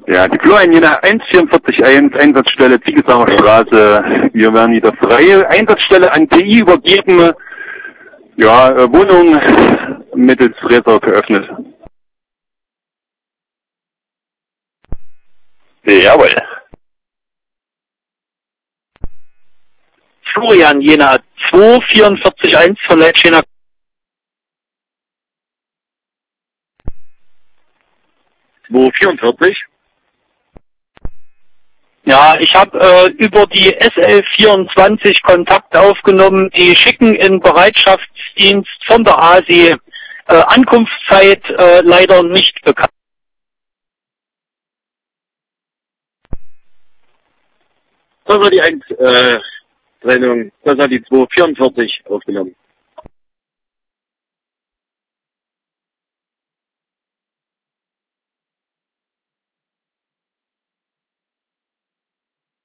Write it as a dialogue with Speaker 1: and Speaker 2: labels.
Speaker 1: Ja, die Florian Jena 1441, Einsatzstelle Ziegesamer Straße. Wir werden wieder freie Einsatzstelle an TI übergeben. Ja, Wohnung mittels Fräser geöffnet.
Speaker 2: Jawohl. Florian Jena 2441 von Leitschena.
Speaker 3: 244.
Speaker 2: Ja, ich habe über die SL24 Kontakt aufgenommen. Die schicken in Bereitschaftsdienst von der ASI Ankunftszeit leider nicht bekannt.
Speaker 3: Das war die 1 Trennung, das hat die 244 aufgenommen.